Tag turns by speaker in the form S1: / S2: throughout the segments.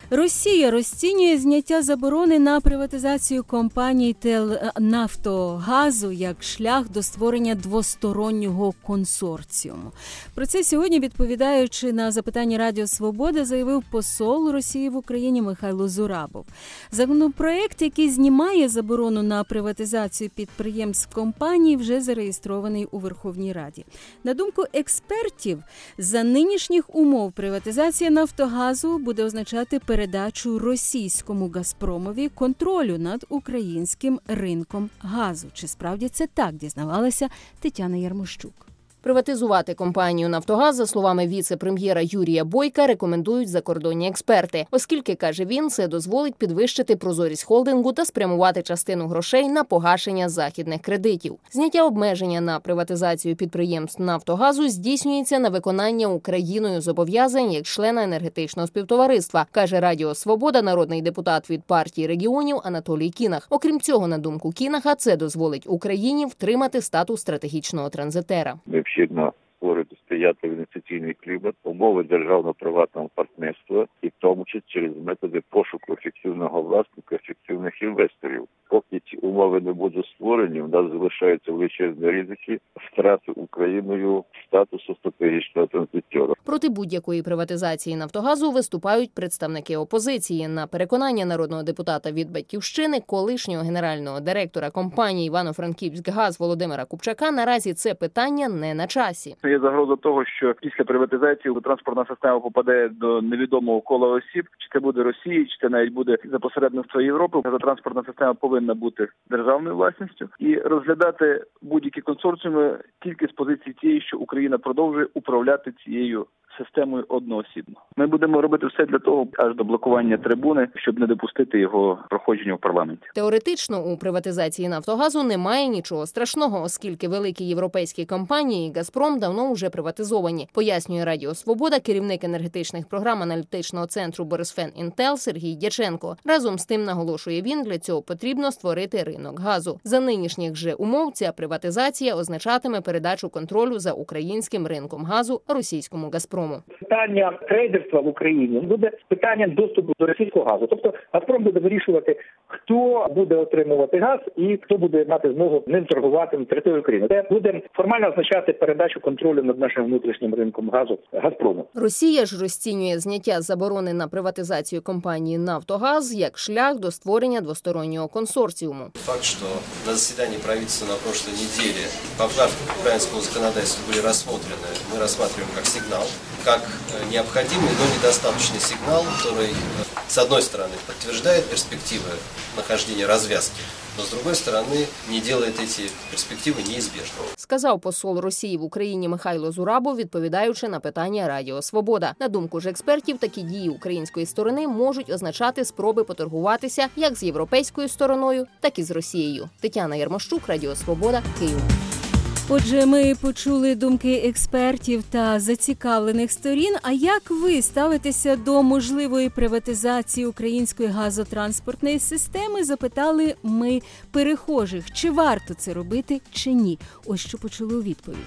S1: Росія розцінює зняття заборони на приватизацію компаній Нафтогазу як шлях до створення двостороннього консорціуму. Про це сьогодні, відповідаючи на запитання Радіо Свобода, заявив посол Росії в Україні Михайло Зурабов. Законопроект, який знімає заборону на приватизацію підприємств компаній, вже зареєстрований у Верховній Раді. На думку експертів, за нинішніх умов приватизація Нафтогазу буде означати передачу російському «Газпромові» контролю над українським ринком газу. Чи справді це так, дізнавалася Тетяна Ярмощук.
S2: Приватизувати компанію «Нафтогаз», за словами віце-прем'єра Юрія Бойка, рекомендують закордонні експерти, оскільки, каже він, це дозволить підвищити прозорість холдингу та спрямувати частину грошей на погашення західних кредитів. Зняття обмеження на приватизацію підприємств «Нафтогазу» здійснюється на виконання Україною зобов'язань як члена енергетичного співтовариства, каже Радіо Свобода народний депутат від партії регіонів Анатолій Кінах. Окрім цього, на думку Кінаха, це дозволить Україні втримати статус стратегічного транзитера.
S3: Необхідно створити сприятливий інвестиційний клімат, умови державно-приватного партнерства, і в тому числі через методи пошуку ефективного власника, ефективних інвесторів. Поки ці умови не будуть створені, у нас залишаються величезні ризики втрати Україною статусу стратегічного транзитера.
S2: Проти будь-якої приватизації «Нафтогазу» виступають представники опозиції. На переконання народного депутата від «Батьківщини», колишнього генерального директора компанії «Івано-Франківськгаз» Володимира Купчака, наразі це питання не на часі.
S4: Є загроза того, що після приватизації транспортна система попаде до невідомого кола осіб, чи це буде Росія, чи це навіть буде за посередництва Європи. Транспортна система повинна бути державною власністю і розглядати будь-які консорціуми тільки з позиції тієї, що Україна продовжує управляти цією системою одноосібно. Ми будемо робити все для того, аж до блокування трибуни, щоб не допустити його проходження в парламенті.
S2: Теоретично у приватизації «Нафтогазу» немає нічого страшного, оскільки великі європейські компанії «Газпром» давно вже приватизовані, пояснює Радіо Свобода керівник енергетичних програм аналітичного центру Борисфен Інтел Сергій Дяченко. Разом з тим, наголошує він, для цього потрібно створити ринок газу. За нинішніх же умов ця приватизація означатиме передачу контролю за українським ринком газу російському «Газпрому».
S5: Питання трейдерства в Україні буде питанням доступу до російського газу. Тобто «Газпром» буде вирішувати, хто буде отримувати газ і хто буде мати змогу ним торгувати на території України. Це буде формально означати передачу контролю над нашим внутрішнім ринком газу «Газпрому».
S2: Росія ж розцінює зняття заборони на приватизацію компанії «Нафтогаз» як шлях до створення двостороннього консорціуму.
S6: Факт, що на засіданні правительства на прошлой неделе поправки к украинскому законодательству были рассмотрены, мы рассматриваем как сигнал, как необходимый, но недостаточный сигнал, который, с одной стороны, подтверждает перспективы нахождения развязки, но с другой стороны не делает эти перспективы неизбежными.
S2: Сказав посол Росії в Україні Михайло Зурабов, відповідаючи на питання Радіо Свобода. На думку ж експертів, такі дії української сторони можуть означати спроби поторгуватися як з європейською стороною, так і з Росією. Тетяна Ярмощук, Радіо Свобода, Київ.
S1: Отже, ми почули думки експертів та зацікавлених сторін. А як ви ставитеся до можливої приватизації української газотранспортної системи? Запитали ми перехожих, чи варто це робити, чи ні. Ось що почули у відповідь.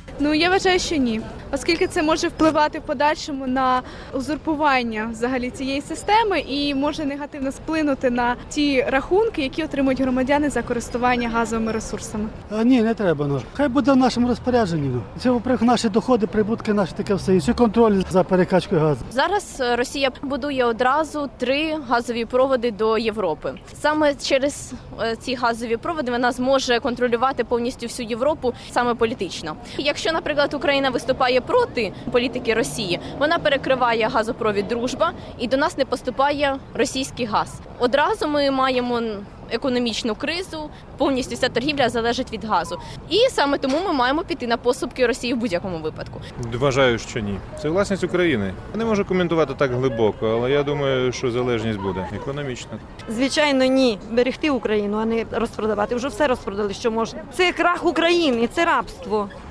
S7: Я вважаю, що ні, оскільки це може впливати в подальшому на узурпування взагалі цієї системи і може негативно вплинути на ті рахунки, які отримують громадяни за користування газовими ресурсами.
S8: Ні, не треба. Хай буде в нашому розпорядженні. Це наші доходи, прибутки, наші таке все. І ще контроль за перекачкою газу.
S9: Зараз Росія будує одразу 3 газові проводи до Європи. Саме через ці газові проводи вона зможе контролювати повністю всю Європу саме політично. Якщо, наприклад, Україна виступає проти політики Росії, вона перекриває газопровід «Дружба» і до нас не поступає російський газ. Одразу ми маємо економічну кризу, повністю вся торгівля залежить від газу. І саме тому ми маємо піти на поступки Росії в будь-якому випадку.
S10: Вважаю, що ні. Це власність України. Я не можу коментувати так глибоко, але я думаю, що залежність буде економічна.
S11: Звичайно, ні. Берегти Україну, а не розпродавати. Вже все розпродали, що можна. Це крах України, це рабство.